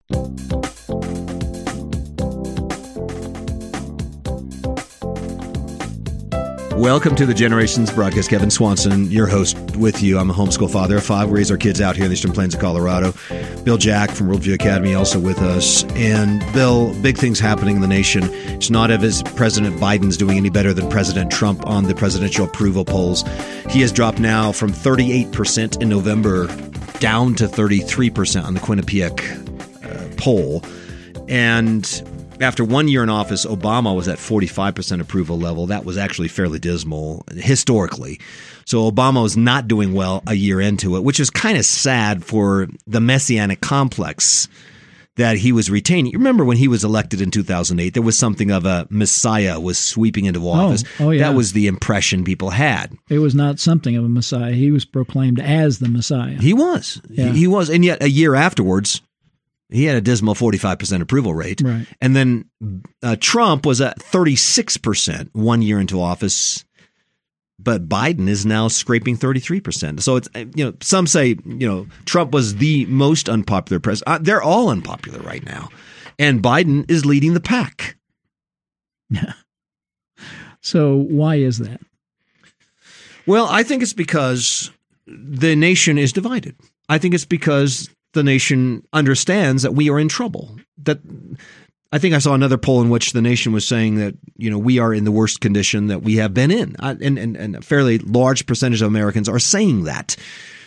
Welcome to the Generations Broadcast. Kevin Swanson, your host with you. I'm a homeschool father of 5. We raise our kids out here in the Eastern Plains of Colorado. Bill Jack from Worldview Academy also with us. And Bill, big things happening in the nation. It's not as President Biden's doing any better than President Trump on the presidential approval polls. He has dropped now from 38% in November down to 33% on the Quinnipiac poll. And after 1 year in office, Obama was at 45% approval level. That was actually fairly dismal historically. So Obama was not doing well a year into it, which is kind of sad for the messianic complex that he was retaining. You remember when he was elected in 2008, there was something of a Messiah was sweeping into office. Oh, yeah. That was the impression people had. It was not something of a Messiah. He was proclaimed as the Messiah. He was. Yeah. He was. And yet a year afterwards, he had a dismal 45% approval rate. Right. And then Trump was at 36% 1 year into office, but Biden is now scraping 33%. So it's, some say, Trump was the most unpopular president. They're all unpopular right now. And Biden is leading the pack. Yeah. So why is that? Well, I think it's because the nation is divided. I think it's because the nation understands that we are in trouble. That I think I saw another poll in which the nation was saying that, we are in the worst condition that we have been in. And a fairly large percentage of Americans are saying that.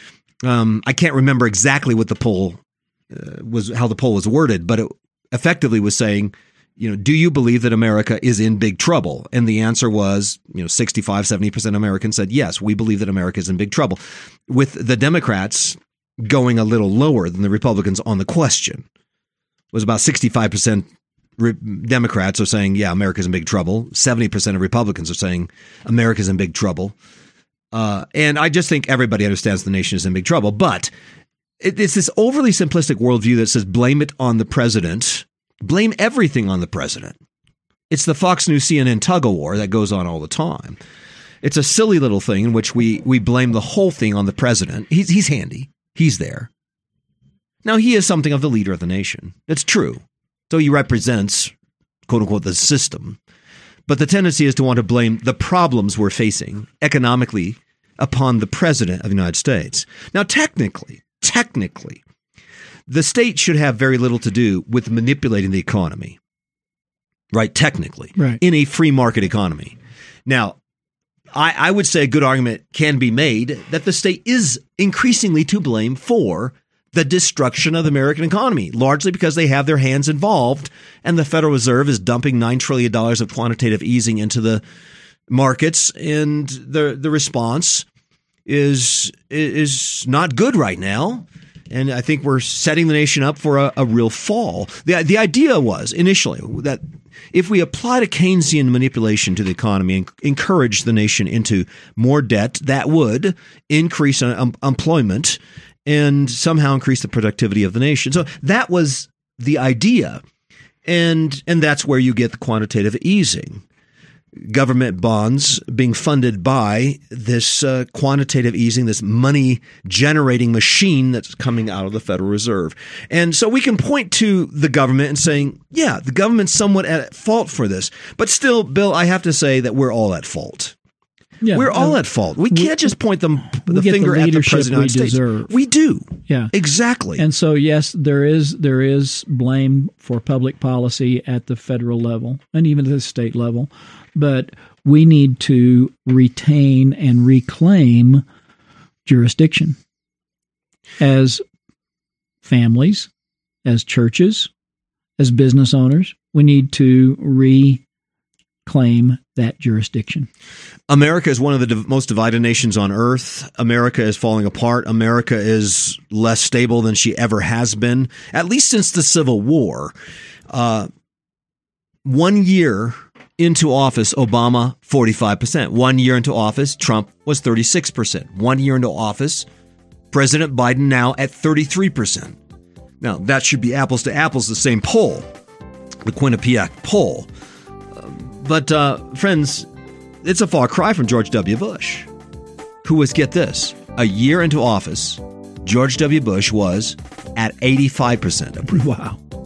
I can't remember exactly what the poll was, how the poll was worded, but it effectively was saying, do you believe that America is in big trouble? And the answer was, 65, 70% of Americans said, yes, we believe that America is in big trouble. With the Democrats going a little lower than the Republicans on the question. It was about 65% Democrats are saying, yeah, America's in big trouble. 70% of Republicans are saying America's in big trouble. And I just think everybody understands the nation is in big trouble. But it's this overly simplistic worldview that says blame it on the president. Blame everything on the president. It's the Fox News CNN tug-of-war that goes on all the time. It's a silly little thing in which we blame the whole thing on the president. He's handy. He's there. Now, he is something of the leader of the nation. It's true. So he represents, quote unquote, the system. But the tendency is to want to blame the problems we're facing economically upon the president of the United States. Now, technically, the state should have very little to do with manipulating the economy. Right? Technically. Right. In a free market economy. Now, I would say a good argument can be made that the state is increasingly to blame for the destruction of the American economy, largely because they have their hands involved and the Federal Reserve is dumping $9 trillion of quantitative easing into the markets. And the response is not good right now. And I think we're setting the nation up for a real fall. The idea was initially that if we applied a Keynesian manipulation to the economy and encourage the nation into more debt, that would increase employment and somehow increase the productivity of the nation. So that was the idea. And that's where you get the quantitative easing. Government bonds being funded by this quantitative easing, this money generating machine that's coming out of the Federal Reserve. And so we can point to the government and saying, yeah, the government's somewhat at fault for this. But still, Bill, I have to say that we're all at fault. Yeah, we're all at fault. We can't just point the finger at the president of the United States. Deserve. We do. Yeah. Exactly. And so, yes, there is blame for public policy at the federal level and even at the state level. But we need to retain and reclaim jurisdiction as families, as churches, as business owners. We need to reclaim that jurisdiction. America is one of the most divided nations on earth. America is falling apart. America is less stable than she ever has been, at least since the Civil War. 1 year into office, Obama, 45%. 1 year into office, Trump was 36%. 1 year into office, President Biden now at 33%. Now, that should be apples to apples, the same poll, the Quinnipiac poll. But, friends, it's a far cry from George W. Bush, who was, get this, a year into office, George W. Bush was at 85% approval. Wow.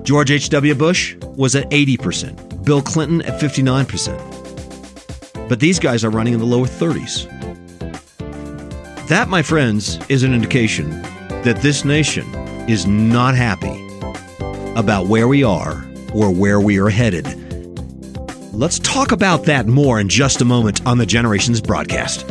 George H.W. Bush was at 80%. Bill Clinton at 59%. But these guys are running in the lower 30s. That, my friends, is an indication that this nation is not happy about where we are or where we are headed. Let's talk about that more in just a moment on the Generations broadcast.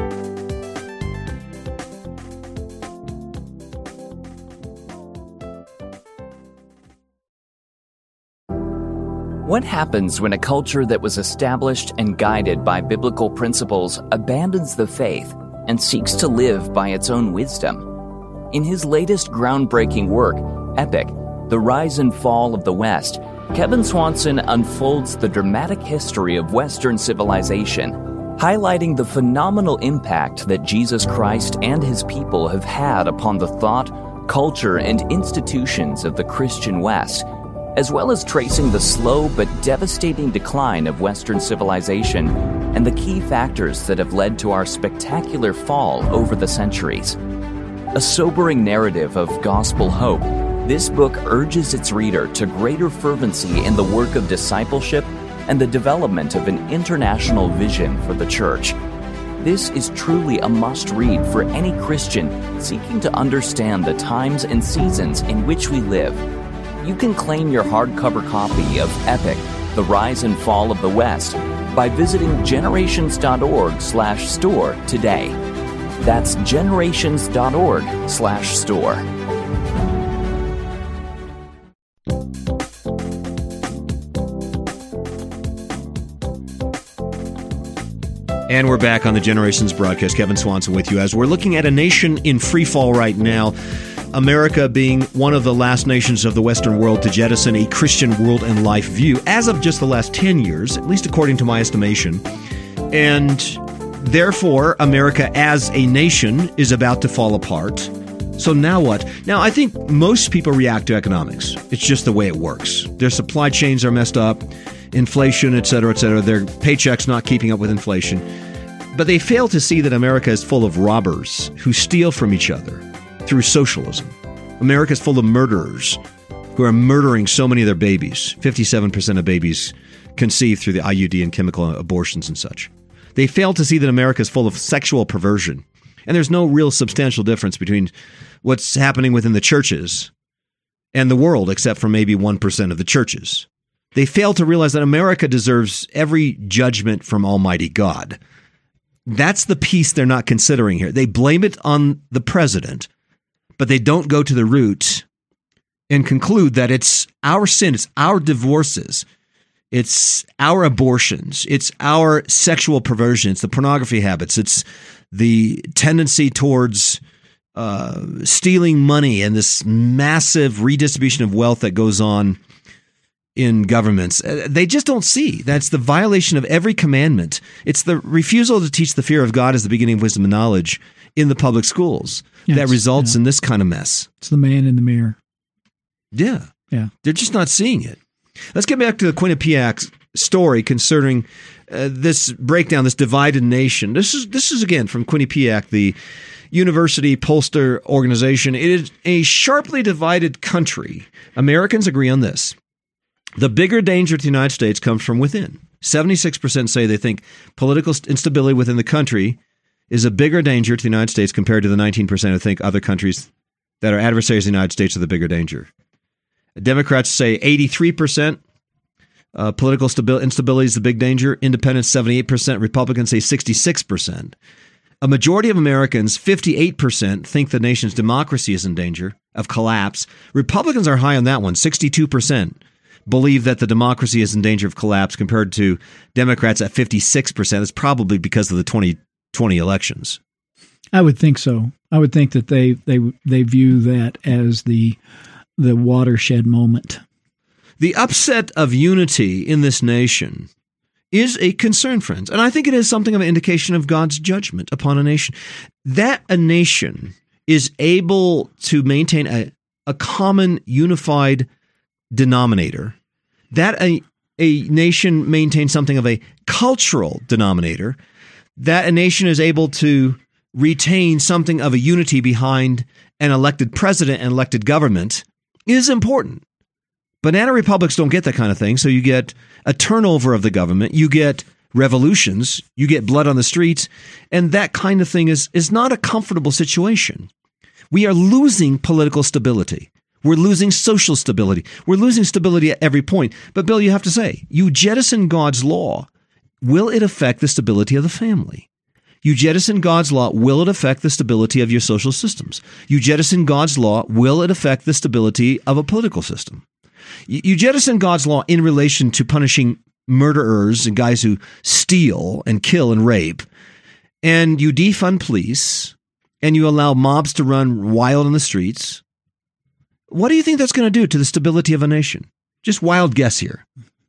What happens when a culture that was established and guided by biblical principles abandons the faith and seeks to live by its own wisdom? In his latest groundbreaking work, Epic, The Rise and Fall of the West, Kevin Swanson unfolds the dramatic history of Western civilization, highlighting the phenomenal impact that Jesus Christ and his people have had upon the thought, culture, and institutions of the Christian West, as well as tracing the slow but devastating decline of Western civilization and the key factors that have led to our spectacular fall over the centuries. A sobering narrative of gospel hope, this book urges its reader to greater fervency in the work of discipleship and the development of an international vision for the church. This is truly a must-read for any Christian seeking to understand the times and seasons in which we live. You can claim your hardcover copy of Epic, The Rise and Fall of the West by visiting generations.org/store today. That's generations.org/store. And we're back on the Generations broadcast. Kevin Swanson with you as we're looking at a nation in free fall right now. America being one of the last nations of the Western world to jettison a Christian world and life view as of just the last 10 years, at least according to my estimation. And therefore, America as a nation is about to fall apart. So now what? Now, I think most people react to economics. It's just the way it works. Their supply chains are messed up, inflation, et cetera, their paychecks not keeping up with inflation. But they fail to see that America is full of robbers who steal from each other through socialism. America is full of murderers who are murdering so many of their babies. 57% of babies conceived through the IUD and chemical abortions and such. They fail to see that America is full of sexual perversion. And there's no real substantial difference between what's happening within the churches and the world, except for maybe 1% of the churches. They fail to realize that America deserves every judgment from Almighty God. That's the piece they're not considering here. They blame it on the president, but they don't go to the root and conclude that it's our sin, it's our divorces, it's our abortions, it's our sexual perversion, it's the pornography habits, it's the tendency towards stealing money and this massive redistribution of wealth that goes on in governments. They just don't see. That's the violation of every commandment. It's the refusal to teach the fear of God as the beginning of wisdom and knowledge in the public schools that results in this kind of mess. It's the man in the mirror. Yeah. Yeah. They're just not seeing it. Let's get back to the Quinnipiac story concerning this breakdown, this divided nation. This is again from Quinnipiac, the university pollster organization. It is a sharply divided country. Americans agree on this. The bigger danger to the United States comes from within. 76% say they think political instability within the country is a bigger danger to the United States compared to the 19% who think other countries that are adversaries of the United States are the bigger danger. Democrats say 83%. Political instability is the big danger. Independents, 78%. Republicans say 66%. A majority of Americans, 58%, think the nation's democracy is in danger of collapse. Republicans are high on that one, 62%. Believe that the democracy is in danger of collapse compared to Democrats at 56%. It's probably because of the 2020 elections. I would think so. I would think that they view that as the watershed moment. The upset of unity in this nation is a concern, friends. And I think it is something of an indication of God's judgment upon a nation. That a nation is able to maintain a common unified denominator, that a nation maintains something of a cultural denominator, that a nation is able to retain something of a unity behind an elected president and elected government is important. Banana republics don't get that kind of thing. So you get a turnover of the government. You get revolutions. You get blood on the streets. And that kind of thing is not a comfortable situation. We are losing political stability. We're losing social stability. We're losing stability at every point. But Bill, you have to say, you jettison God's law. Will it affect the stability of the family? You jettison God's law, will it affect the stability of your social systems? You jettison God's law, will it affect the stability of a political system? You jettison God's law in relation to punishing murderers and guys who steal and kill and rape, and you defund police, and you allow mobs to run wild in the streets. What do you think that's going to do to the stability of a nation? Just wild guess here.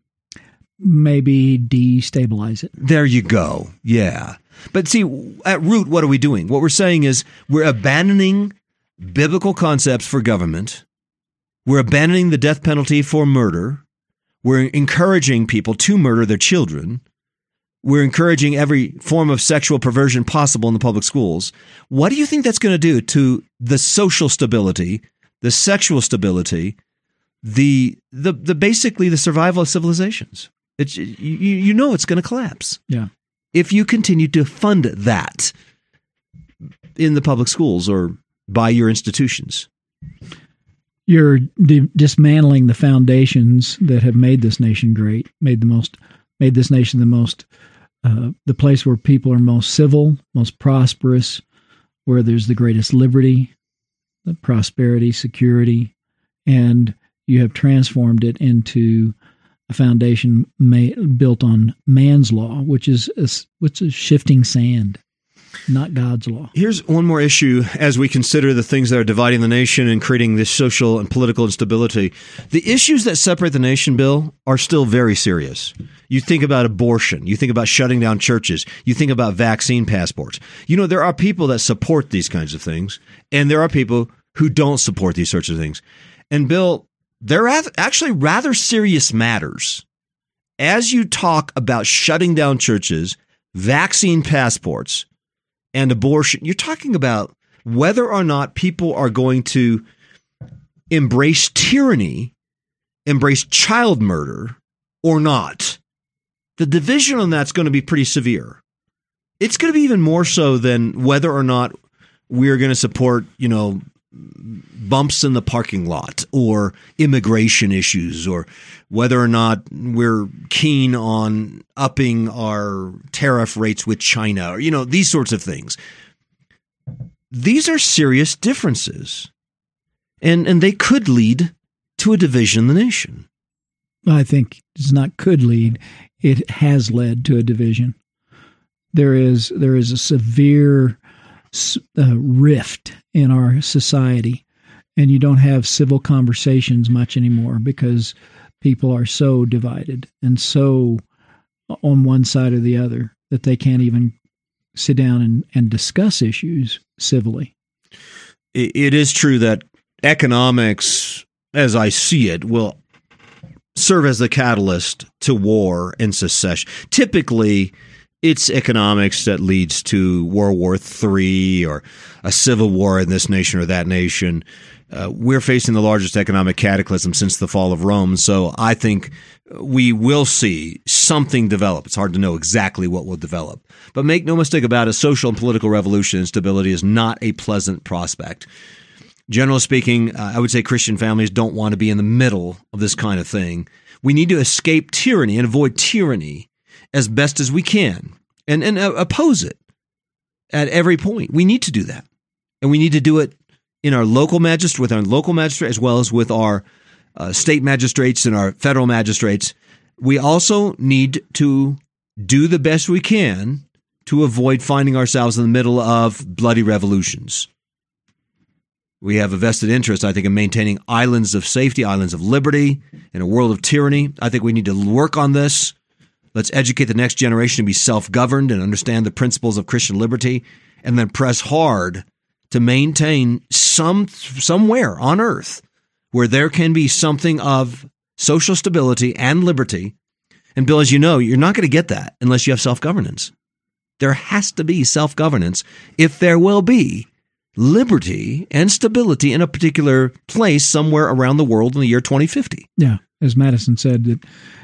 Maybe destabilize it. There you go. Yeah. But see, at root, what are we doing? What we're saying is we're abandoning biblical concepts for government. We're abandoning the death penalty for murder. We're encouraging people to murder their children. We're encouraging every form of sexual perversion possible in the public schools. What do you think that's going to do to the social stability, the sexual stability, the basically the survival of civilizations? It's you know it's going to collapse. Yeah. If you continue to fund that in the public schools or by your institutions. You're dismantling the foundations that have made this nation great, made this nation the place where people are most civil, most prosperous, where there's the greatest liberty, the prosperity, security, and you have transformed it into a foundation built on man's law, which is shifting sand, not God's law. Here's one more issue as we consider the things that are dividing the nation and creating this social and political instability. The issues that separate the nation, Bill, are still very serious. You think about abortion. You think about shutting down churches. You think about vaccine passports. You know, there are people that support these kinds of things, and there are people who don't support these sorts of things. And Bill, they're actually rather serious matters. As you talk about shutting down churches, vaccine passports, and abortion, you're talking about whether or not people are going to embrace tyranny, embrace child murder, or not. The division on that's going to be pretty severe. It's going to be even more so than whether or not we're going to support, bumps in the parking lot or immigration issues, or whether or not we're keen on upping our tariff rates with China, or, these sorts of things. These are serious differences, and they could lead to a division in the nation. I think it's not could lead. It has led to a division. There is a severe rift in our society, and you don't have civil conversations much anymore because people are so divided and so on one side or the other that they can't even sit down and discuss issues civilly. It is true that economics, as I see it, will serve as the catalyst to war and secession. Typically, it's economics that leads to World War III or a civil war in this nation or that nation. We're facing the largest economic cataclysm since the fall of Rome, so I think we will see something develop. It's hard to know exactly what will develop. But make no mistake about it, social and political revolution and stability is not a pleasant prospect. Generally speaking, I would say Christian families don't want to be in the middle of this kind of thing. We need to escape tyranny and avoid tyranny as best as we can and oppose it at every point. We need to do that. And we need to do it in our local magistrate, with our local magistrate, as well as with our state magistrates and our federal magistrates. We also need to do the best we can to avoid finding ourselves in the middle of bloody revolutions. We have a vested interest, I think, in maintaining islands of safety, islands of liberty in a world of tyranny. I think we need to work on this. Let's educate the next generation to be self-governed and understand the principles of Christian liberty, and then press hard to maintain somewhere on earth where there can be something of social stability and liberty. And Bill, as you know, you're not going to get that unless you have self-governance. There has to be self-governance if there will be liberty and stability in a particular place somewhere around the world in the year 2050. Yeah, as Madison said,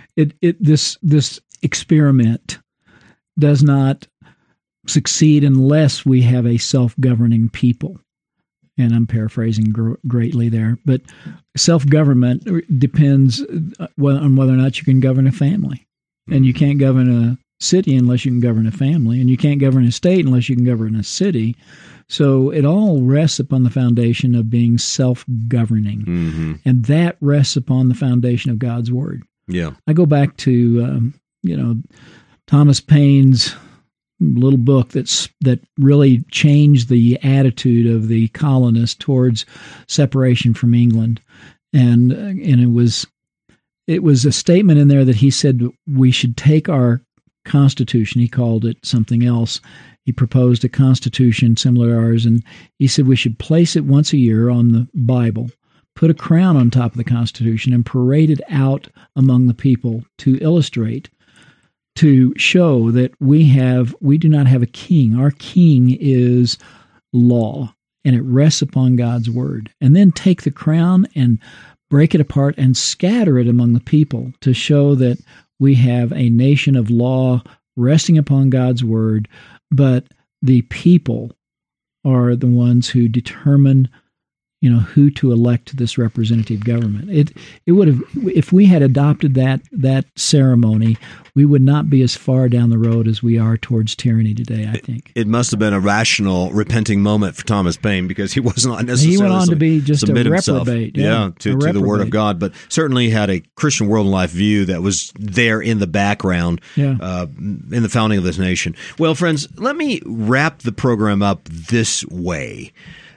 this experiment does not succeed unless we have a self-governing people. And I'm paraphrasing greatly there, but self-government depends on whether or not you can govern a family. And you can't govern a city unless you can govern a family, and you can't govern a state unless you can govern a city. So it all rests upon the foundation of being self-governing, Mm-hmm. and that rests upon the foundation of God's Word. Yeah. I go back to Thomas Paine's little book that really changed the attitude of the colonists towards separation from England, and it was a statement in there that he said we should take our Constitution. He called it something else. He proposed a Constitution similar to ours, and he said we should place it once a year on the Bible, put a crown on top of the Constitution, and parade it out among the people to illustrate, to show that we do not have a king. Our king is law, and it rests upon God's Word. And then take the crown and break it apart and scatter it among the people to show that we have a nation of law resting upon God's Word, but the people are the ones who determine who to elect to this representative government. It would have, if we had adopted that ceremony, we would not be as far down the road as we are towards tyranny today, I think. It must have been a rational, repenting moment for Thomas Paine, because he was not necessarily he went on to be just a reprobate. To the Word of God, but certainly had a Christian world and life view that was there in the background in the founding of this nation. Well, friends, let me wrap the program up this way.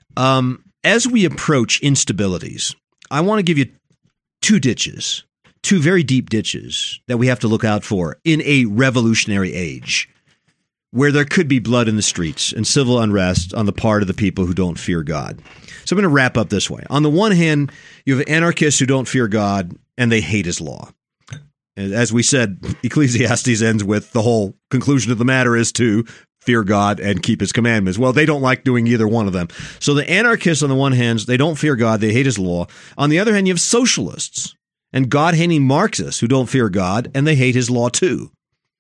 As we approach instabilities, I want to give you two very deep ditches that we have to look out for in a revolutionary age, where there could be blood in the streets and civil unrest on the part of the people who don't fear God. So I'm going to wrap up this way. On the one hand, you have anarchists who don't fear God and they hate his law. And as we said, Ecclesiastes ends with the whole conclusion of the matter is to fear God and keep his commandments. Well, they don't like doing either one of them. So the anarchists, on the one hand, they don't fear God, they hate his law. On the other hand, you have socialists and God-hating Marxists who don't fear God and they hate his law too.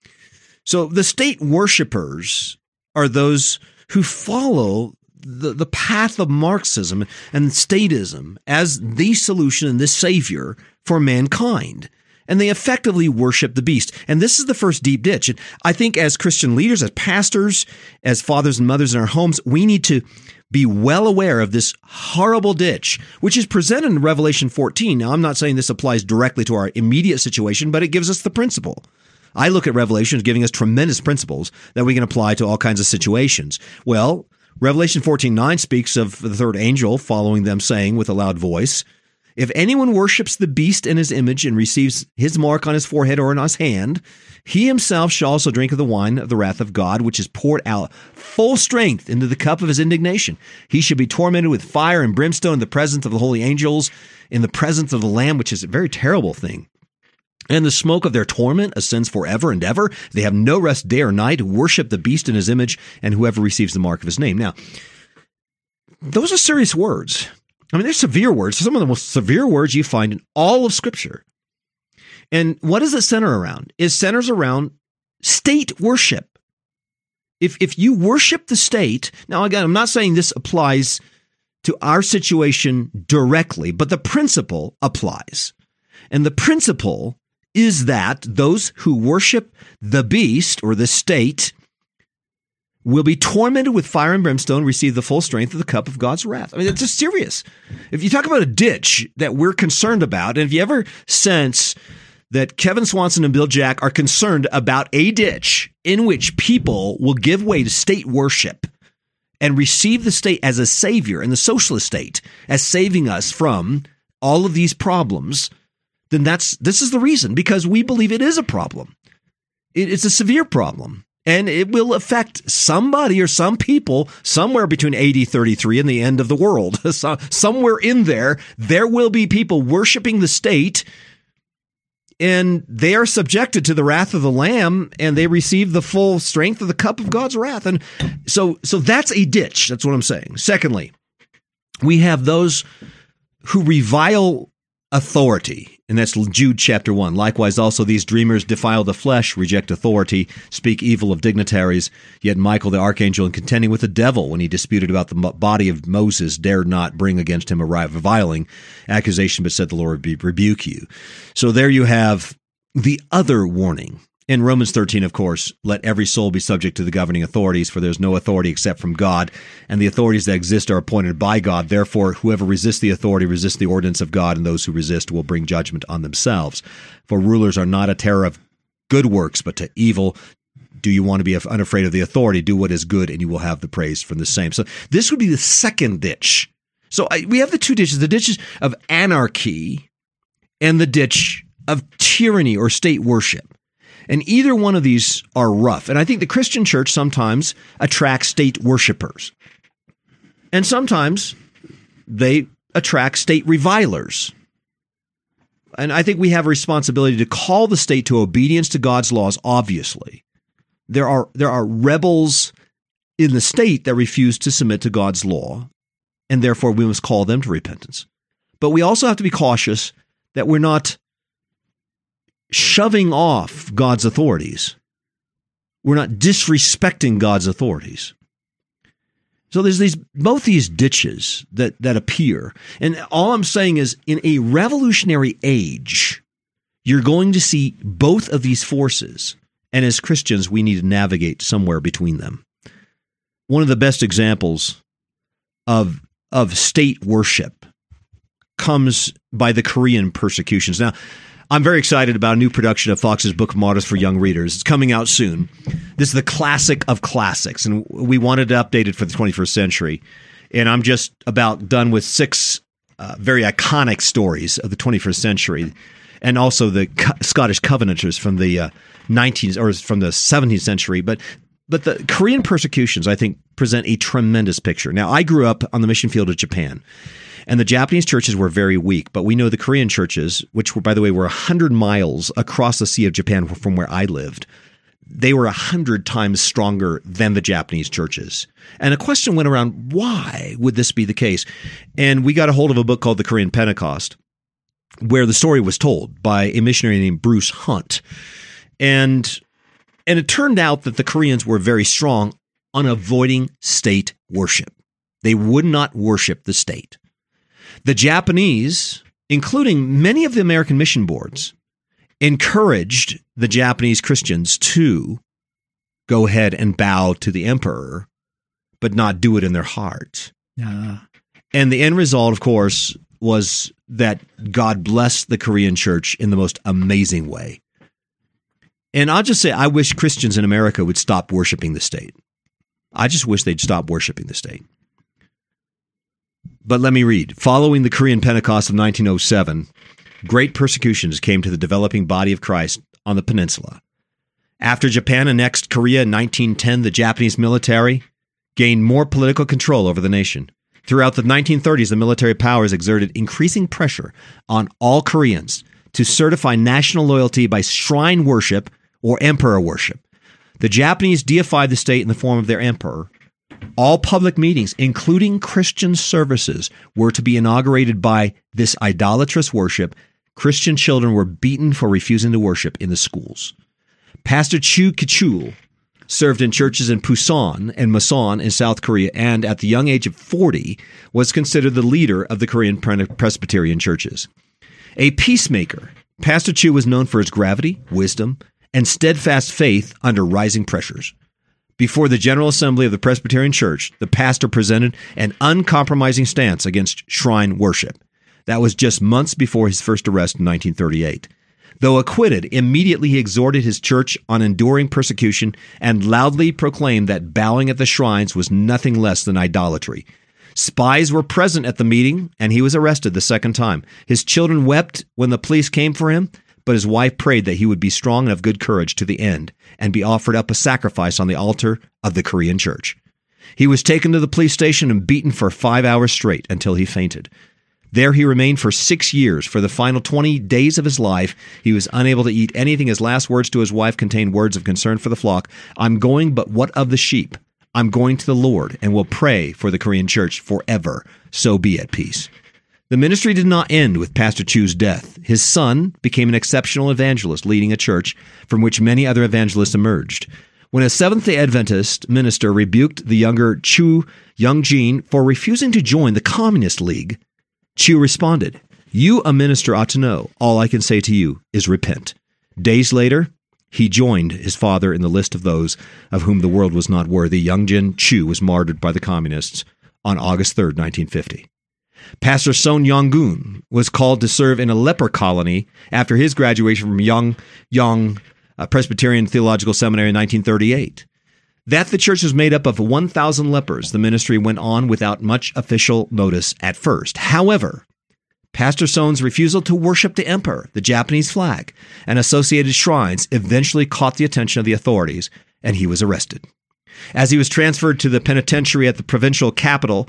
So the state worshipers are those who follow the path of Marxism and statism as the solution and the savior for mankind. And they effectively worship the beast. And this is the first deep ditch. And I think as Christian leaders, as pastors, as fathers and mothers in our homes, we need to be well aware of this horrible ditch, which is presented in Revelation 14. Now, I'm not saying this applies directly to our immediate situation, but it gives us the principle. I look at Revelation as giving us tremendous principles that we can apply to all kinds of situations. Well, Revelation 14:9 speaks of the third angel following them, saying with a loud voice, if anyone worships the beast in his image and receives his mark on his forehead or on his hand, he himself shall also drink of the wine of the wrath of God, which is poured out full strength into the cup of his indignation. He should be tormented with fire and brimstone in the presence of the holy angels, in the presence of the Lamb, which is a very terrible thing. And the smoke of their torment ascends forever and ever. They have no rest day or night, who worship the beast in his image, and whoever receives the mark of his name. Now, those are serious words. I mean, they're severe words. Some of the most severe words you find in all of Scripture. And what does it center around? It centers around state worship. If you worship the state, now again, I'm not saying this applies to our situation directly, but the principle applies. And the principle is that those who worship the beast or the state will be tormented with fire and brimstone, receive the full strength of the cup of God's wrath. I mean, it's just serious. If you talk about a ditch that we're concerned about, and if you ever sense that Kevin Swanson and Bill Jack are concerned about a ditch in which people will give way to state worship and receive the state as a savior and the socialist state as saving us from all of these problems, then this is the reason, because we believe it is a problem. It's a severe problem. And it will affect somebody or some people somewhere between AD 33 and the end of the world. Somewhere in there will be people worshiping the state and they are subjected to the wrath of the Lamb, and they receive the full strength of the cup of God's wrath. And so that's a ditch. That's what I'm saying. Secondly, we have those who revile authority, and that's Jude chapter 1. Likewise, also these dreamers defile the flesh, reject authority, speak evil of dignitaries. Yet Michael the archangel, in contending with the devil when he disputed about the body of Moses, dared not bring against him a reviling accusation, but said, the Lord rebuke you. So there you have the other warning. In Romans 13, of course, let every soul be subject to the governing authorities, for there is no authority except from God, and the authorities that exist are appointed by God. Therefore, whoever resists the authority resists the ordinance of God, and those who resist will bring judgment on themselves. For rulers are not a terror of good works, but to evil. Do you want to be unafraid of the authority? Do what is good, and you will have the praise from the same. So this would be the second ditch. So we have the two ditches, the ditches of anarchy and the ditch of tyranny or state worship. And either one of these are rough. And I think the Christian church sometimes attracts state worshipers. And sometimes they attract state revilers. And I think we have a responsibility to call the state to obedience to God's laws, obviously. There are rebels in the state that refuse to submit to God's law, and therefore we must call them to repentance. But we also have to be cautious that we're not shoving off God's authorities. We're not disrespecting God's authorities. So there's both these ditches that appear. And all I'm saying is, in a revolutionary age, you're going to see both of these forces. And as Christians, we need to navigate somewhere between them. One of the best examples of state worship comes by the Korean persecutions. Now, I'm very excited about a new production of Fox's Book of Martyrs for young readers. It's coming out soon. This is the classic of classics, and we wanted to update it for the 21st century. And I'm just about done with 6 very iconic stories of the 21st century, and also the Scottish Covenanters from the 19th or from the 17th century. But the Korean persecutions, I think, present a tremendous picture. Now, I grew up on the mission field of Japan. And the Japanese churches were very weak, but we know the Korean churches, which were, by the way, were 100 miles across the Sea of Japan from where I lived, they were 100 times stronger than the Japanese churches. And a question went around, why would this be the case? And we got a hold of a book called The Korean Pentecost, where the story was told by a missionary named Bruce Hunt. And it turned out that the Koreans were very strong on avoiding state worship. They would not worship the state. The Japanese, including many of the American mission boards, encouraged the Japanese Christians to go ahead and bow to the emperor, but not do it in their heart. And the end result, of course, was that God blessed the Korean church in the most amazing way. And I'll just say, I wish Christians in America would stop worshiping the state. I just wish they'd stop worshiping the state. But let me read. Following the Korean Pentecost of 1907, great persecutions came to the developing body of Christ on the peninsula. After Japan annexed Korea in 1910, the Japanese military gained more political control over the nation. Throughout the 1930s, the military powers exerted increasing pressure on all Koreans to certify national loyalty by shrine worship or emperor worship. The Japanese deified the state in the form of their emperor. All public meetings, including Christian services, were to be inaugurated by this idolatrous worship. Christian children were beaten for refusing to worship in the schools. Pastor Chu Kichul served in churches in Pusan and Masan in South Korea, and at the young age of 40 was considered the leader of the Korean Presbyterian churches. A peacemaker, Pastor Chu was known for his gravity, wisdom, and steadfast faith under rising pressures. Before the General Assembly of the Presbyterian Church, the pastor presented an uncompromising stance against shrine worship. That was just months before his first arrest in 1938. Though acquitted, immediately he exhorted his church on enduring persecution and loudly proclaimed that bowing at the shrines was nothing less than idolatry. Spies were present at the meeting, and he was arrested the second time. His children wept when the police came for him, but his wife prayed that he would be strong and of good courage to the end and be offered up a sacrifice on the altar of the Korean church. He was taken to the police station and beaten for 5 hours straight until he fainted. There he remained for 6 years. For the final 20 days of his life, he was unable to eat anything. His last words to his wife contained words of concern for the flock. "I'm going, but what of the sheep? I'm going to the Lord and will pray for the Korean church forever. So be at peace." The ministry did not end with Pastor Chu's death. His son became an exceptional evangelist, leading a church from which many other evangelists emerged. When a Seventh-day Adventist minister rebuked the younger Chu Young-jin for refusing to join the Communist League, Chu responded, "You, a minister, ought to know. All I can say to you is repent." Days later, he joined his father in the list of those of whom the world was not worthy. Young-jin Chu was martyred by the communists on August 3rd, 1950. Pastor Son Yong-gun was called to serve in a leper colony after his graduation from Yongyang Presbyterian Theological Seminary in 1938. That the church was made up of 1,000 lepers, the ministry went on without much official notice at first. However, Pastor Son's refusal to worship the emperor, the Japanese flag, and associated shrines eventually caught the attention of the authorities, and he was arrested. As he was transferred to the penitentiary at the provincial capital,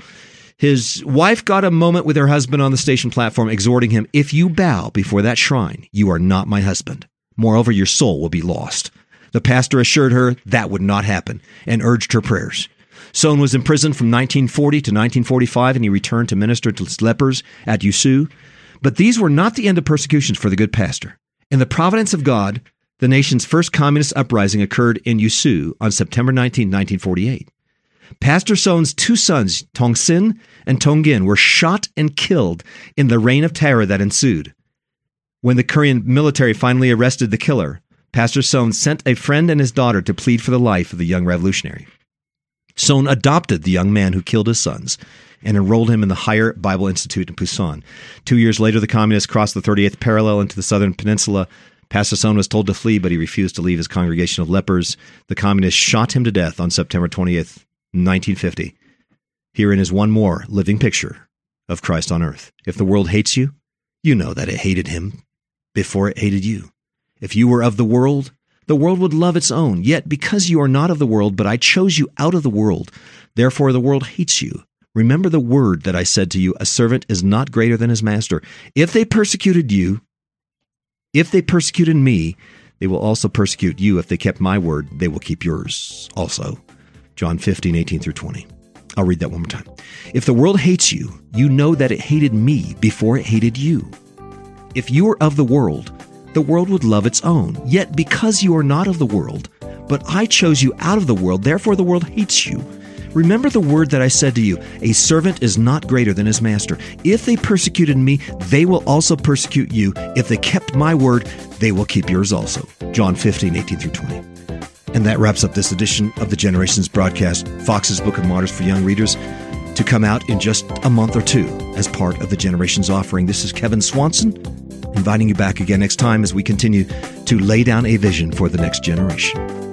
his wife got a moment with her husband on the station platform, exhorting him, "If you bow before that shrine, you are not my husband. Moreover, your soul will be lost." The pastor assured her that would not happen and urged her prayers. Son was imprisoned from 1940 to 1945, and he returned to minister to lepers at Yusu. But these were not the end of persecutions for the good pastor. In the providence of God, the nation's first communist uprising occurred in Yusu on September 19, 1948. Pastor Son's two sons, Tong-sin and Tong-gin, were shot and killed in the reign of terror that ensued. When the Korean military finally arrested the killer, Pastor Son sent a friend and his daughter to plead for the life of the young revolutionary. Son adopted the young man who killed his sons and enrolled him in the Higher Bible Institute in Busan. 2 years later, the communists crossed the 38th parallel into the southern peninsula. Pastor Son was told to flee, but he refused to leave his congregation of lepers. The communists shot him to death on September 20th, 1950. Herein is one more living picture of Christ on earth. If the world hates you, you know that it hated him before it hated you. If you were of the world would love its own. Yet because you are not of the world, but I chose you out of the world, therefore the world hates you. Remember the word that I said to you, a servant is not greater than his master. If they persecuted me, they will also persecute you. If they kept my word, they will keep yours also. John 15, 18 through 20. I'll read that one more time. If the world hates you, you know that it hated me before it hated you. If you were of the world would love its own. Yet because you are not of the world, but I chose you out of the world, therefore the world hates you. Remember the word that I said to you, a servant is not greater than his master. If they persecuted me, they will also persecute you. If they kept my word, they will keep yours also. John 15, 18 through 20. And that wraps up this edition of the Generations broadcast, Fox's Book of Martyrs for young readers, to come out in just a month or two as part of the Generations offering. This is Kevin Swanson, inviting you back again next time as we continue to lay down a vision for the next generation.